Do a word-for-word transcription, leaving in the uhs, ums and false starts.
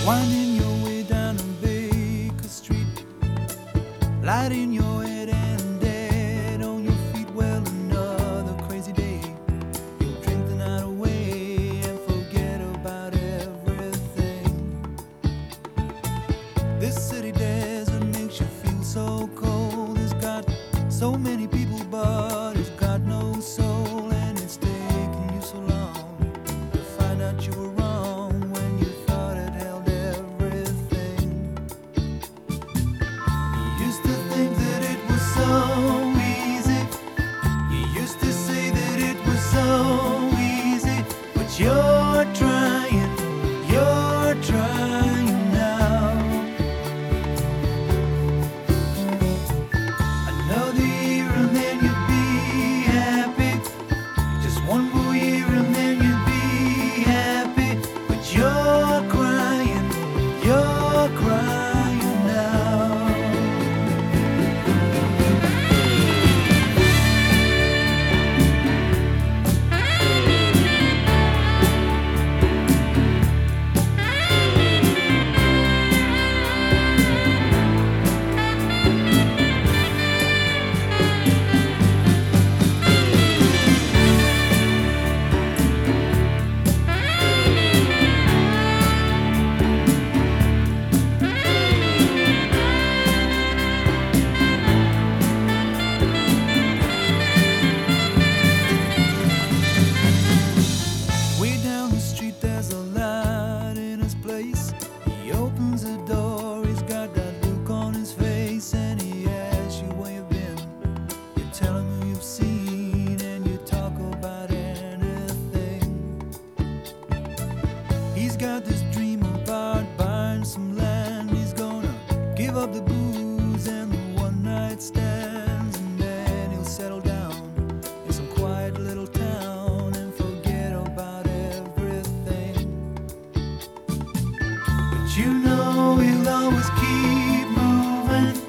Winding your way down on Baker Street, light in your head and dead on your feet. Well, another crazy day. You'll drink the night away and forget about everything. This city desert makes you feel so cold. It's got so many people, but it's got no soul. And it's taken you so long to find out you were wrong when you thought it held everything. You used to think that it was so easy. You used to say that it was so easy. But you're trying, you're trying now. Another year and then you'd be happy. Just one more year and then you'd be happy. But you're crying, you're crying now. Way down the street there's a light in his place. He opens the door, he's got that look on his face, and he asks you where you've been. You tell him who you've seen and you talk about anything. He's got this dream about buying some land. He's gonna give up the booze and the one night stands, and then he'll settle down in some quiet little town and forget about everything. But you know he'll always keep moving.